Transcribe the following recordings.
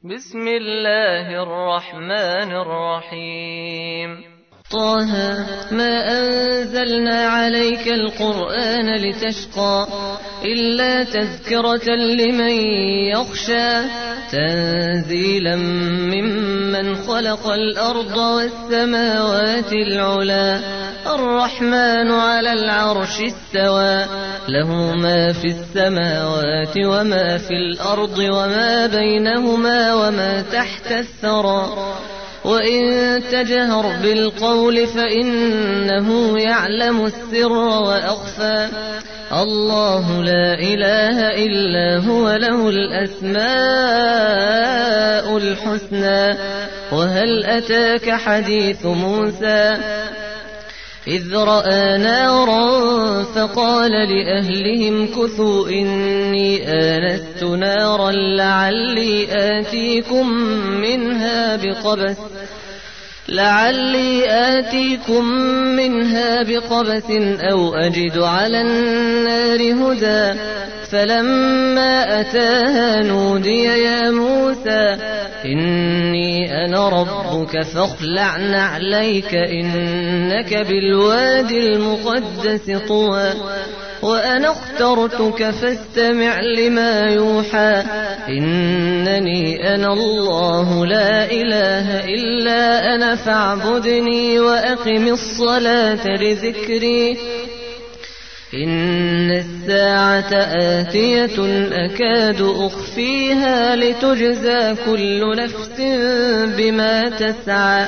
بسم الله الرحمن الرحيم. طه ما أنزلنا عليك القرآن لتشقى إلا تذكرة لمن يخشى تنزيلا ممن خلق الأرض والسماوات العلا الرحمن على العرش استوى له ما في السماوات وما في الأرض وما بينهما وما تحت الثرى وإن تجهر بالقول فإنه يعلم السر وأخفى الله لا إله إلا هو له الأسماء الحسنى وهل أتاك حديث موسى إذ رأى نارا فقال لأهلهم كثوا إني آنست نارا لعلي آتيكم منها بقبس أو أجد على النار هدى فلما أتاها نودي يا موسى إني أنا ربك فاخلع نعليك إنك بالوادي المقدس طوى وأنا اخترتك فاستمع لما يوحى إنني أنا الله لا إله إلا أنا فاعبدني وأقم الصلاة لذكري إن الساعة آتية أكاد أخفيها لتجزى كل نفس بما تسعى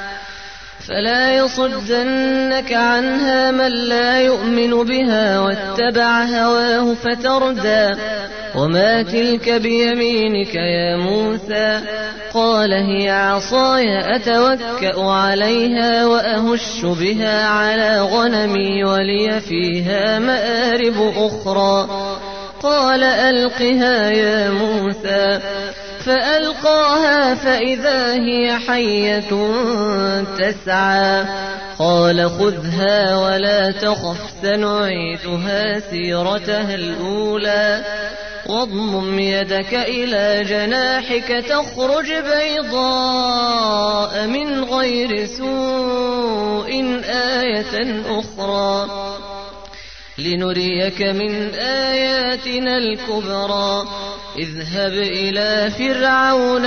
فلا يصدنك عنها من لا يؤمن بها واتبع هواه فتردى وما تلك بيمينك يا موسى قال هي عصاي أتوكأ عليها وأهش بها على غنمي ولي فيها مآرب أخرى قال ألقها يا موسى فألقاها فإذا هي حية تسعى قال خذها ولا تخف سنعيدها سيرتها الأولى واضمم يدك إلى جناحك تخرج بيضاء من غير سوء آية أخرى لنريك من آياتنا الكبرى اذهب إلى فرعون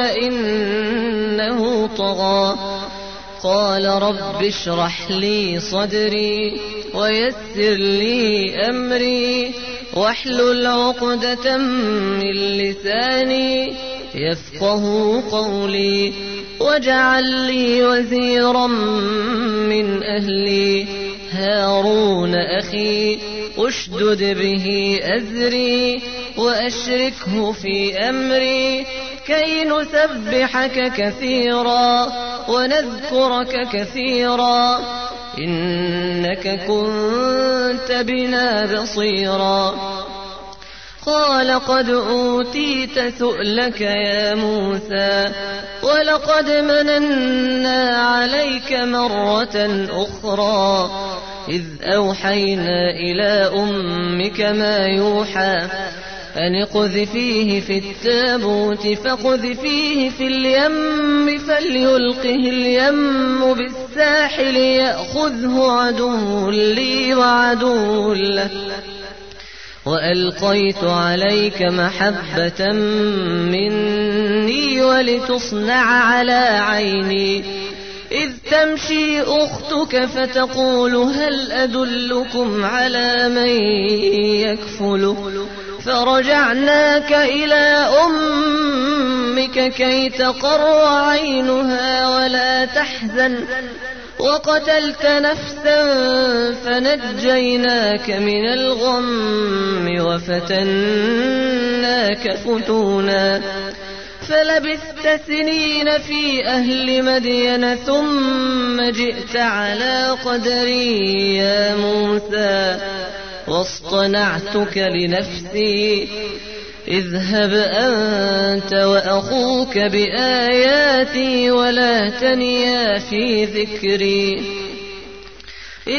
إنه طغى قال رب اشرح لي صدري ويسر لي أمري واحلل عقدة من لساني يفقه قولي واجعل لي وزيرا من أهلي هارون أخي أشدد به أزري وأشركه في أمري كي نسبحك كثيرا ونذكرك كثيرا إنك كنت بنا بصيرا قال قد أوتيت سؤلك يا موسى ولقد مننا عليك مرة أخرى إذ أوحينا إلى أمك ما يوحى أن اقذفيه في التابوت فاقذفيه في اليم فليلقه اليم بالساحل يأخذه عدو لي وعدو له وألقيت عليك محبة مني ولتصنع على عيني إذ تمشي أختك فتقول هل أدلكم على من يكفله فرجعناك إلى أمك كي تقر عينها ولا تحزن وقتلت نفسا فنجيناك من الغم وفتناك فتونا فلبثت سنين في أهل مدين ثم جئت على قدري يا موسى واصطنعتك لنفسي اذهب أنت وأخوك بآياتي ولا تنيا في ذكري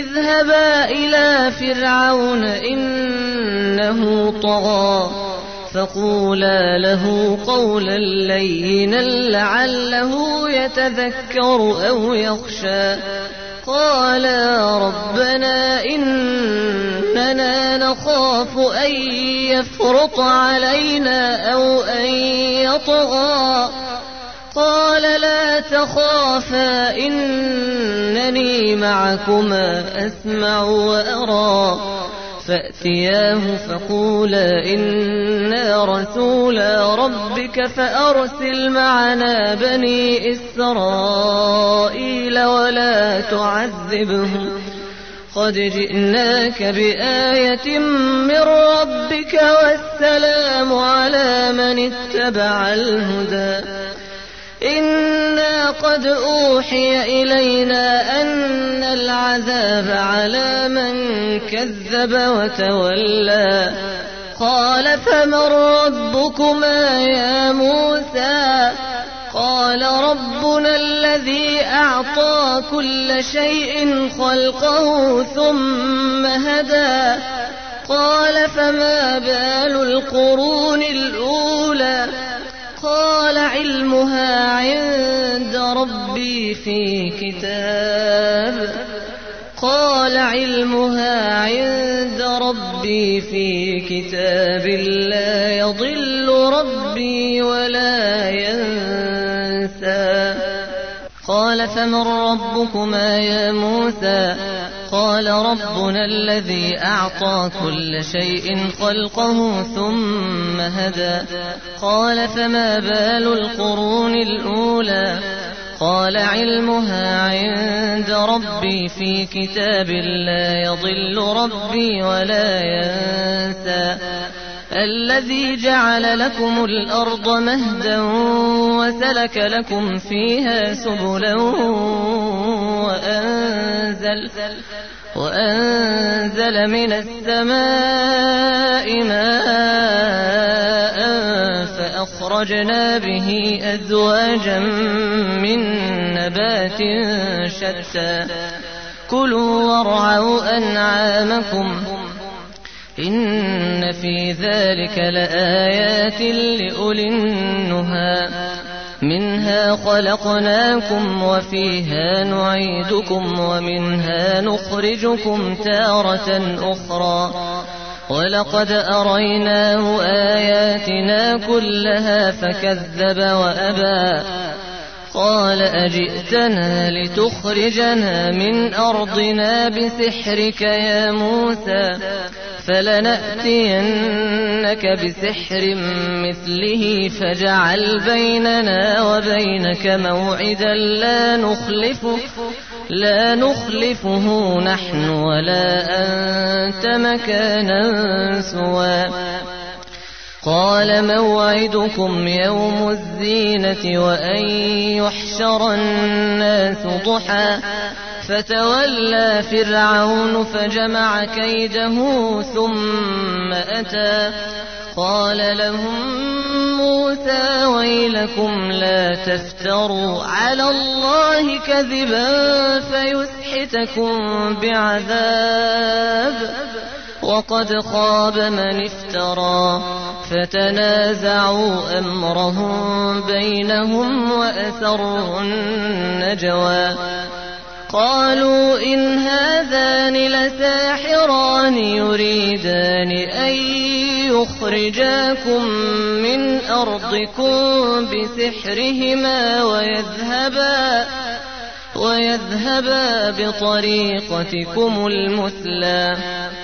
اذهبا إلى فرعون إنه طغى فقولا له قولا لينا لعله يتذكر أو يخشى. قالا ربنا إننا نخاف أن يفرط علينا أو أن يطغى. قال لا تخافا إنني معكما أسمع وأرى. فأتياه فقولا إنا رسولا ربك فأرسل معنا بني إسرائيل ولا تعذبهم قد جئناك بآية من ربك والسلام على من اتبع الهدى. إنا قد أوحي إلينا أن العذاب على من كذب وتولى. قال فمن ربكما يا موسى؟ قال ربنا الذي أعطى كل شيء خلقه ثم هدى. قال فما بال القرون الأولى؟ قال علمها عند ربي في كتاب. قال علمها عند ربي في كتاب لا يضل ربي ولا ينسى. قال فمن ربكما يا موسى؟ قال ربنا الذي أعطى كل شيء خلقه ثم هدى. قال فما بال القرون الأولى؟ قال علمها عند ربي في كتاب لا يضل ربي ولا ينسى. الذي جعل لكم الأرض مهدا وسلك لكم فيها سبلا وأنزل من السماء ماء فأخرجنا به أزواجا من نبات شتى. كلوا وارعوا أنعامكم إن في ذلك لآيات لأولي النهى. منها خلقناكم وفيها نعيدكم ومنها نخرجكم تارة أخرى. ولقد أريناه آياتنا كلها فكذب وأبى. قال أجئتنا لتخرجنا من أرضنا بسحرك يا موسى؟ فلنأتينك بسحر مثله فاجعل بيننا وبينك موعدا لا نخلفه نحن ولا أنت مكانا سوى. قال موعدكم يوم الزينة وأن يحشر الناس ضحى. فتولى فرعون فجمع كيده ثم أتى. قال لهم موسى ويلكم لا تفتروا على الله كذبا فيسحتكم بعذاب وقد خاب من افترى. فتنازعوا أمرهم بينهم وأسروا النجوى. قالوا إن هذان لساحران يريدان أن يخرجاكم من أرضكم بسحرهما ويذهبا بطريقتكم المثلى.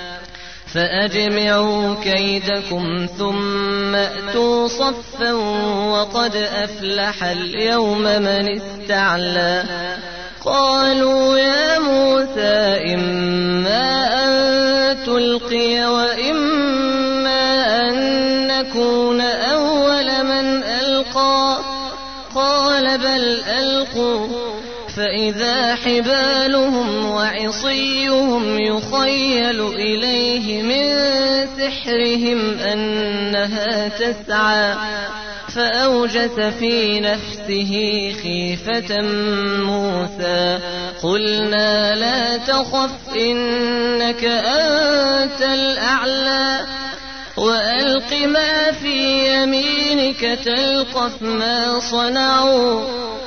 فأجمعوا كيدكم ثم أتوا صفا وقد أفلح اليوم من استعلى. قالوا يا موسى إما أن تلقي وإما أن نكون أول من ألقى. قال بل ألقوا فإذا حبالهم وعصيهم يخيل إليه من سحرهم أنها تسعى. فأوجس في نفسه خيفة موسى. قلنا لا تخف إنك أنت الأعلى. وألق ما في يمينك تلقف ما صنعوا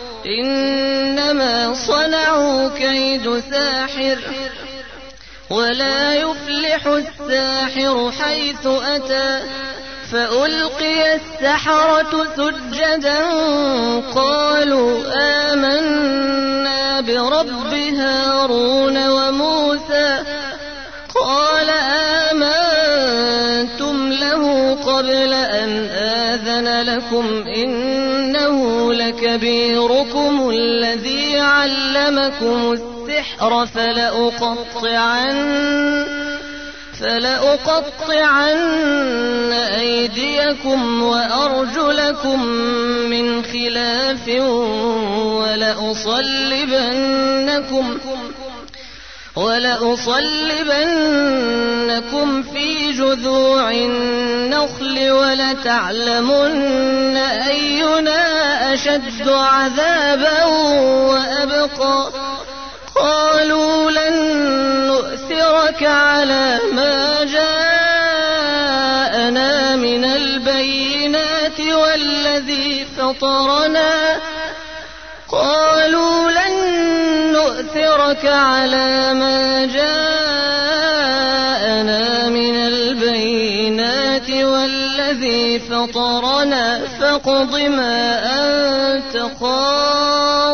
إنما صنعوا كيد ساحر ولا يفلح الساحر حيث أتى فألقي السحرة سجدا قالوا آمنا برب هارون وموسى قال آمنتم له قبل أن آذن لكم إنه لكبيركم الذي علمكم السحر فلأقطعن أيديكم وأرجلكم من خلاف ولأصلبنكم في جذوع النخل ولتعلمن أينا أشد عذابا وأبقى قالوا لن نؤثرك على ما جاءنا من البينات والذي فطرنا فاقض ما أنت قاض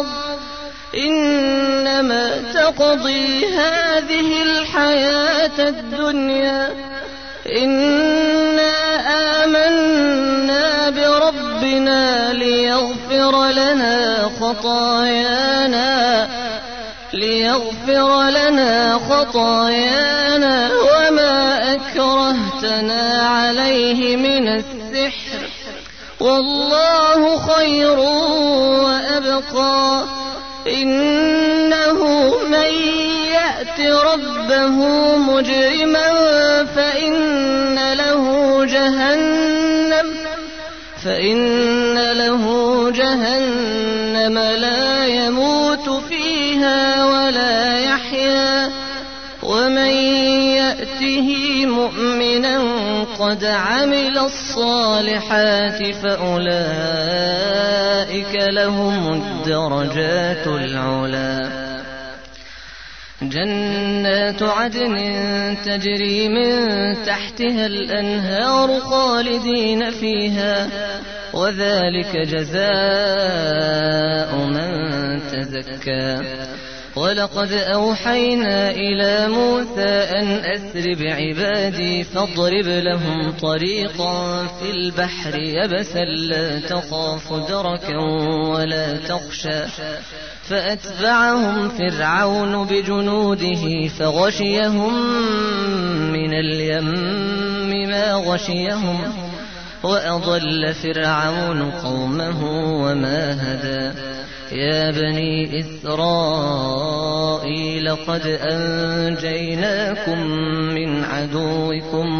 إنما تقضي هذه الحياة الدنيا إنا آمنا بربنا ليغفر لنا خطايانا وما أكرهتنا عليه من السحر والله خير وأبقى إنه من يأت ربه مجرما فإن له جهنم لا يموت فيها ولا يحيا ومن يأته مؤمنا قد عمل الصالحات فأولئك لهم الدرجات العلى جنات عدن تجري من تحتها الأنهار خالدين فيها وذلك جزاء من تزكى ولقد أوحينا إلى موسى أن أسر بعبادي فاضرب لهم طريقا في البحر يبسا لا تخاف دركا ولا تخشى فأتبعهم فرعون بجنوده فغشيهم من اليم ما غشيهم وأضل فرعون قومه وما هدى يا بني إسرائيل قد أنجيناكم من عدوكم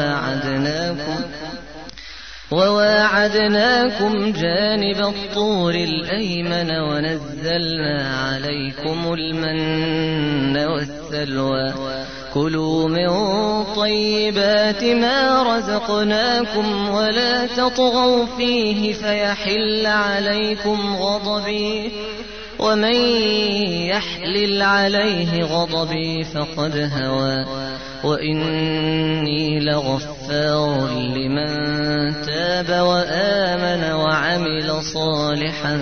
وواعدناكم جانب الطور الأيمن ونزلنا عليكم المن والسلوى كلوا من طيبات ما رزقناكم ولا تطغوا فيه فيحل عليكم غضبي ومن يحلل عليه غضبي فقد هوى وإني لغفار لمن تاب وآمن وعمل صالحا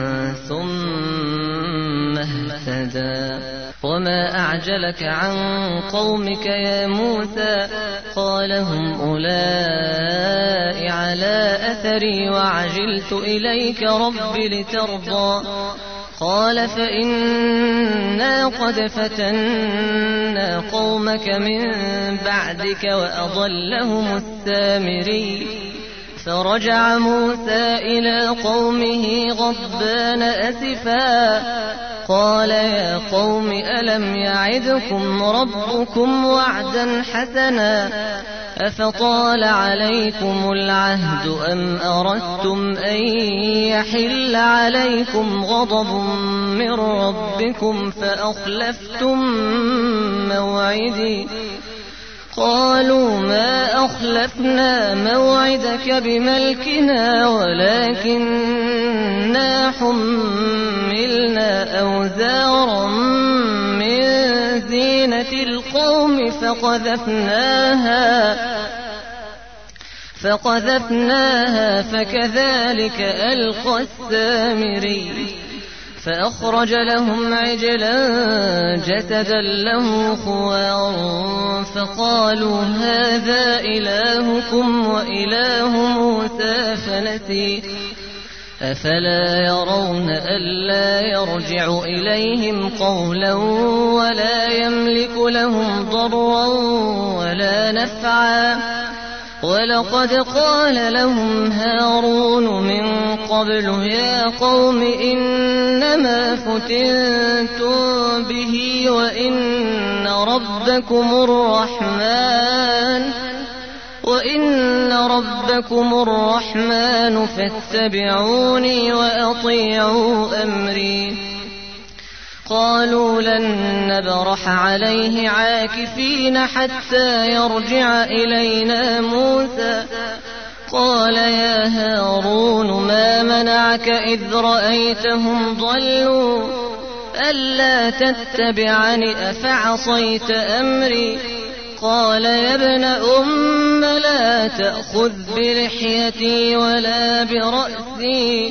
ثم اهتدى وما أعجلك عن قومك يا موسى قال هم أولئك على أثري وعجلت إليك رب لترضى قال فإنا قد فتنا قومك من بعدك وأضلهم السامري فرجع موسى إلى قومه غضبان أسفا قال يا قوم ألم يعدكم ربكم وعدا حسنا أفطال عليكم العهد أم أردتم أن يحل عليكم غضب من ربكم فأخلفتم موعدي قالوا ما أخلفنا موعدك بملكنا ولكننا حملنا أوزارا من زينة القوم فقذفناها فكذلك ألقى السامري فأخرج لهم عجلا جسدا له خوار فقالوا هذا إلهكم وإله موسى فنسي أفلا يرون ألا يرجع إليهم قولا ولا يملك لهم ضرا ولا نفعا ولقد قال لهم هارون من قبل يا قوم إنما فتنتم به وإن ربكم الرحمن فاتبعوني وأطيعوا أمري قالوا لن نبرح عليه عاكفين حتى يرجع إلينا موسى قال يا هارون ما منعك إذ رأيتهم ضلوا ألا تتبعني أفعصيت أمري قال يا ابن أم لا تأخذ بلحيتي ولا برأسي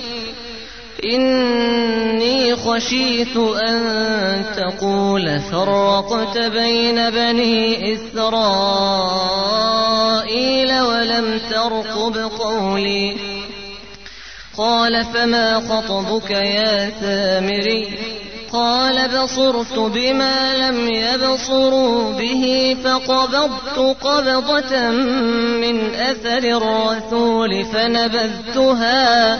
إني خشيت أن تقول فرقت بين بني إسرائيل ولم ترقب قولي قال فما خطبك يا سامري قال بصرت بما لم يبصروا به فقبضت قبضة من أثر الرسول فنبذتها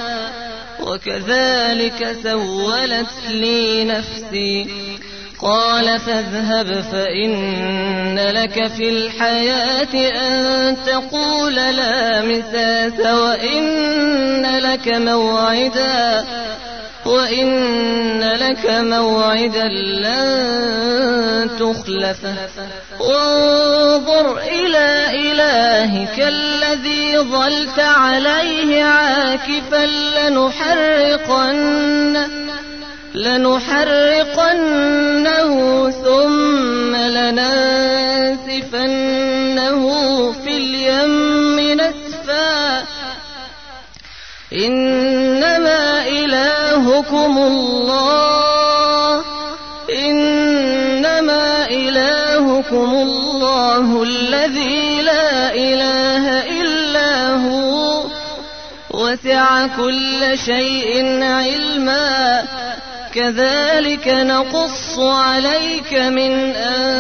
وكذلك سولت لي نفسي قال فاذهب فإن لك في الحياة أن تقول لا مساس وإن لك موعدا لن تخلفه وانظر إلى إلهك الذي ظلت عليه عاكفا لنحرقنه ثم لننسفنه في اليم نسفا إنما إلهكم الله الذي لا إله إلا هو وسع كل شيء علما كذلك نقص عليك من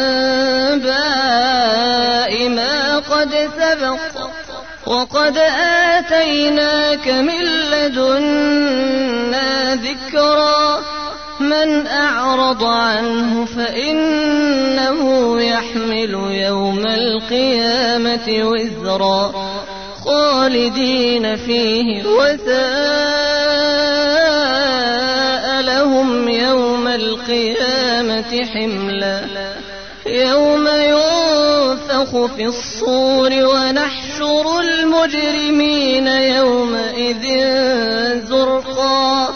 أنباء ما قد سبق وقد آتيناك من لدنا ذكرا من أعرض عنه فإنه يحمل يوم القيامة وزرا خالدين فيه وساء لهم يوم القيامة حملا يوم ينفخ في الصور ونحشر المجرمين يومئذ زرقا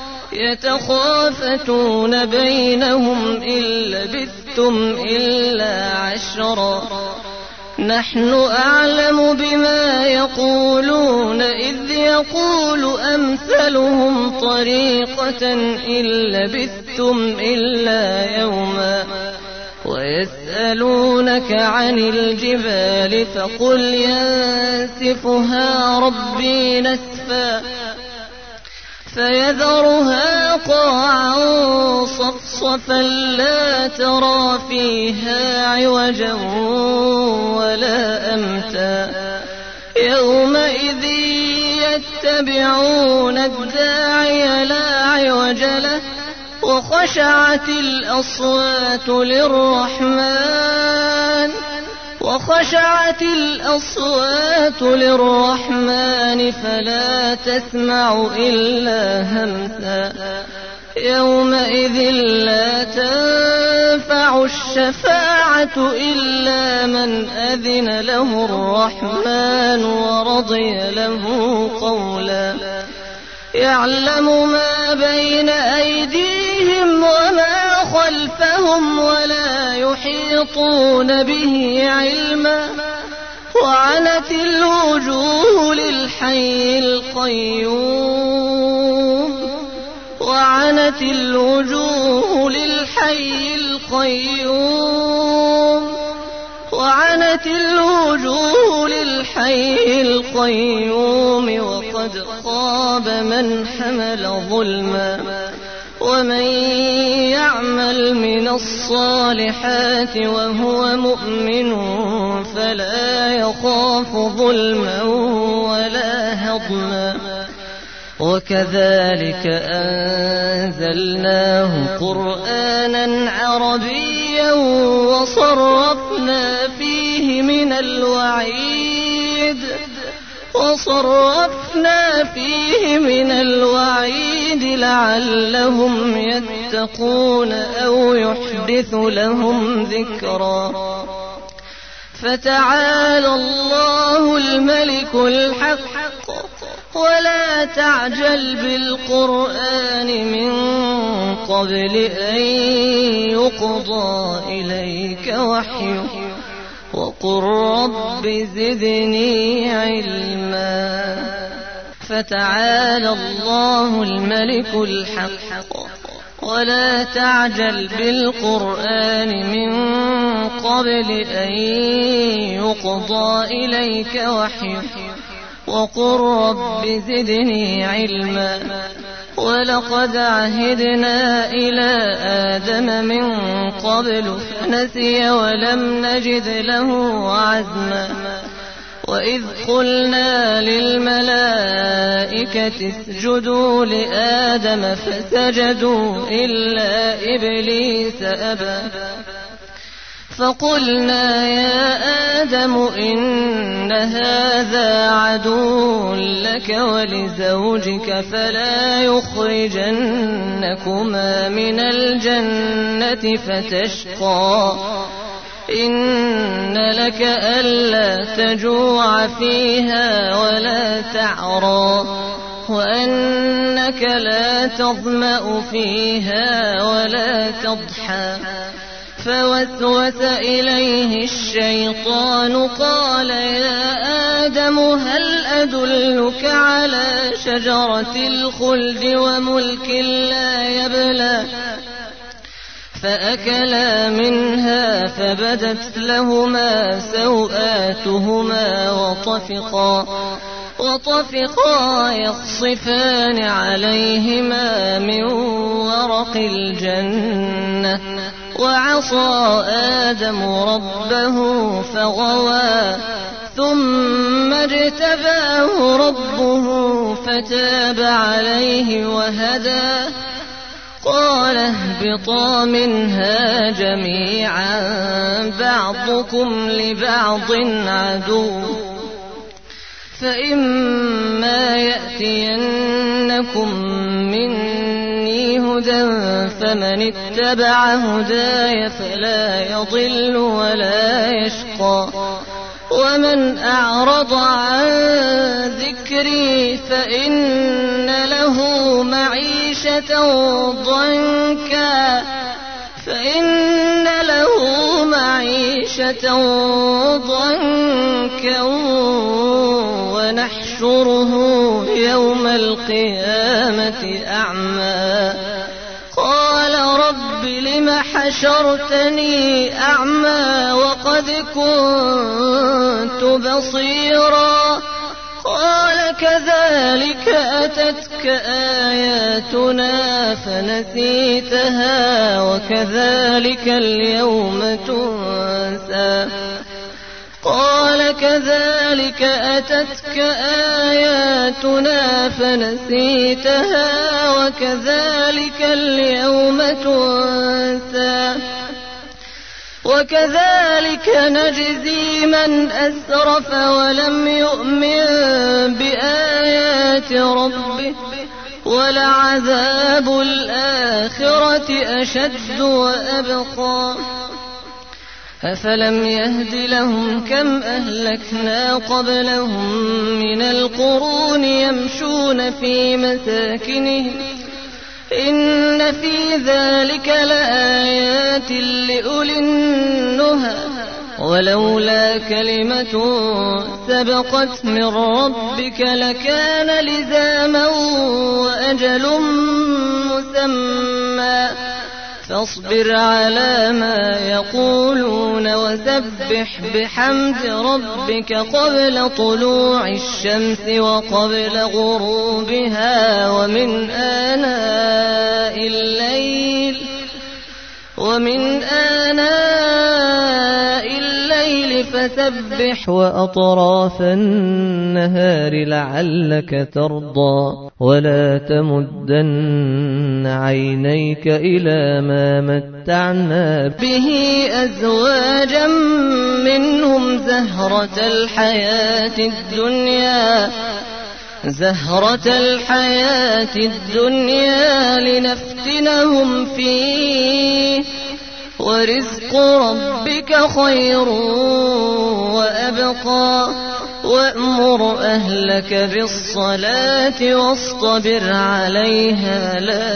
يتخافتون بينهم إن لبثتم إلا عشرا نحن أعلم بما يقولون إذ يقول أمثلهم طريقة إن لبثتم إلا يوما ويسألونك عن الجبال فقل ينسفها ربي نسفا فيذرها قاعا صفصفا لا ترى فيها عوجا ولا أمتا يومئذ يتبعون الداعي لا عوج له وخشعت الأصوات للرحمن فلا تسمع إلا همسا يومئذ لا تنفع تنفع الشفاعة إلا من أذن له الرحمن ورضي له قولا يعلم ما بين أيديهم وما خلفهم ولا يحيطون به علما وعنت الوجوه للحي القيوم وعنت الوجوه للحي القيوم وعنت الوجوه للحي القيوم وقد خاب من حمل ظلما ومن يعمل من الصالحات وهو مؤمن فلا يخاف ظلما ولا هضما وكذلك أنزلناه قرآنا عربيا وصرفنا فيه من الوعيد لعلهم يتقون أو يحدث لهم ذكرا فتعالى الله الملك الحق ولا تعجل بالقرآن من قبل أن يقضى إليك وحيه وقل رب زدني علما فتعالى الله الملك الحق ولا تعجل بالقرآن من قبل أن يقضى إليك وحيه وقل رب زدني علما ولقد عهدنا إلى آدم من قبل فنسي ولم نجد له عزما وإذ قلنا للملائكة اسجدوا لآدم فسجدوا إلا إبليس أبى فقلنا يا آدم إن هذا عدو لك ولزوجك فلا يخرجنكما من الجنة فتشقى إن لك ألا تجوع فيها ولا تعرى وأنك لا تظمأ فيها ولا تضحى فوسوس إليه الشيطان قال يا آدم هل أدلك على شجرة الخلد وملك لا يبلى فأكلا منها فبدت لهما سوآتهما وطفقا يخصفان عليهما من ورق الجنة وعصى آدم ربه فغوى ثم اجتباه ربه فتاب عليه وهدى قال اهبطا منها جميعا بعضكم لبعض عدو فإما يأتينكم مني هدى فمن اتبع هداي فلا يضل ولا يشقى ومن أعرض عن ذكري فإن له معيشة ضنكا ونحشره يوم القيامة أعمى قال رب لم حشرتني أعمى وقد كنت بصيرا قال كذلك أتتك آياتنا فنسيتها وكذلك اليوم تنسى قال كذلك أتتك آياتنا فنسيتها وكذلك اليوم تنسى وكذلك نجزي من أسرف ولم يؤمن بآيات ربه ولعذاب الآخرة أشد وأبقى أفلم يهد لهم كم أهلكنا قبلهم من القرون يمشون في مساكنهم إن في ذلك لآيات لأولي النهى ولولا كلمة سبقت من ربك لكان لزاما وأجل مسمى فاصبر على ما يقولون وسبح بحمد ربك قبل طلوع الشمس وقبل غروبها ومن آناء الليل فسبح وأطراف النهار لعلك ترضى ولا تمدن عينيك إلى ما متعنا به أزواجا منهم زهرة الحياة الدنيا لنفتنهم فيه ورزق ربك خير وأبقى وأمر أهلك بالصلاة واصطبر عليها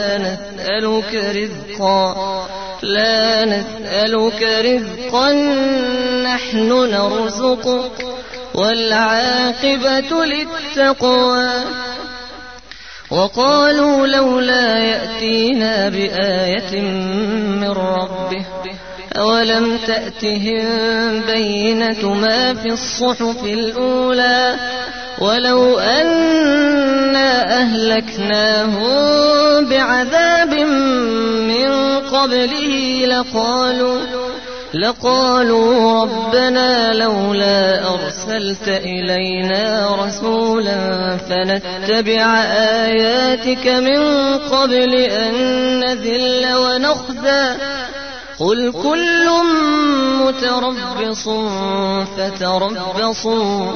لا نسألك رزقا نحن نرزقك والعاقبة للتقوى وقالوا لولا يأتينا بآية من ربه أولم تأتهم بينة ما في الصحف الأولى ولو أنا أهلكناهم بعذاب من قبله لقالوا ربنا لولا أرسلت إلينا رسولا فنتبع آياتك من قبل أن نذل ونخزى قل كل متربص فتربصوا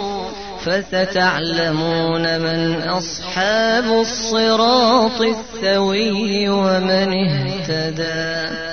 فستعلمون من أصحاب الصراط السوي ومن اهتدى.